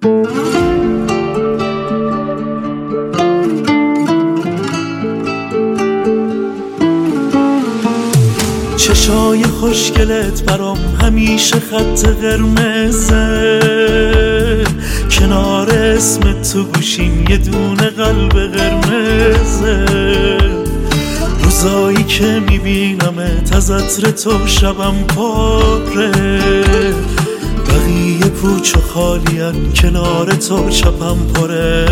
چشای خوشگلت برام همیشه خط قرمزه، کنار اسم تو گوشیم یه دونه قلب قرمزه. روزایی که میبینمت از عطر تو شبم پاره، بقیه پوچ و خالین کنار تو چپم پره.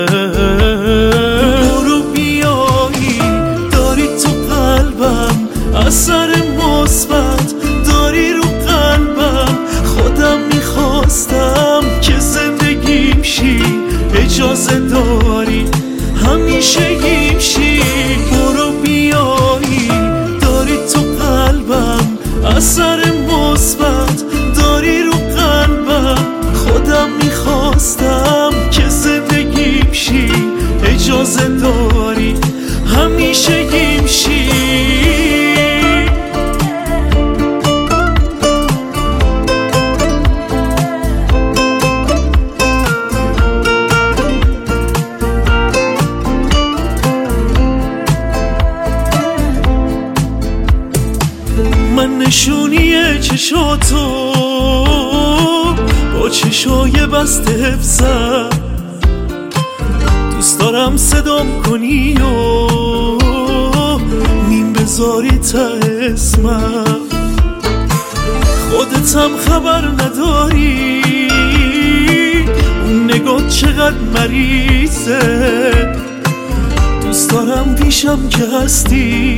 برو بیایی داری تو قلبم اثر مثبت داری رو قلبم، خودم میخواستم که زندگیم شی، اجازه داری همیشه گیم شی. برو بیایی داری تو قلبم اثر مثبت داری رو قلبم، خودم میخواستم که زندگیم شی، اجازه داری همیشه گیم شی. من نشونی چشاتو با چشای بسته حفظم، دوست دارم صدام کنی و میم بذاری تا اسمم. خودتم خبر نداری اون نگاه چقدر مریضه، دوست دارم پیشم که هستی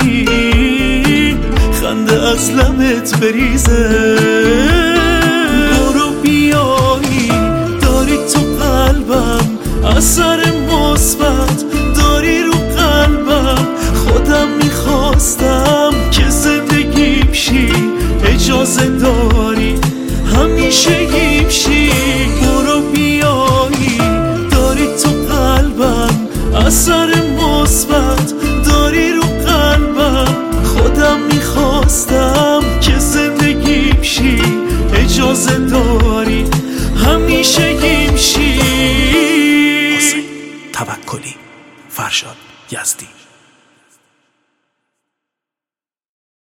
خنده از لبت بریزه. برو بیایی داری تو قلبم اثر مثبت داری رو قلبم، خودم میخواستم که زندگیم شی، اجازه داری همیشه گیم شی. برو بیایی داری تو قلبم اثر مثبت داری رو قلبم، خودم میخواستم که زندگیم شی، اجازه داری همیشه گیم شی. حسین توکلی، فرشاد یزدی.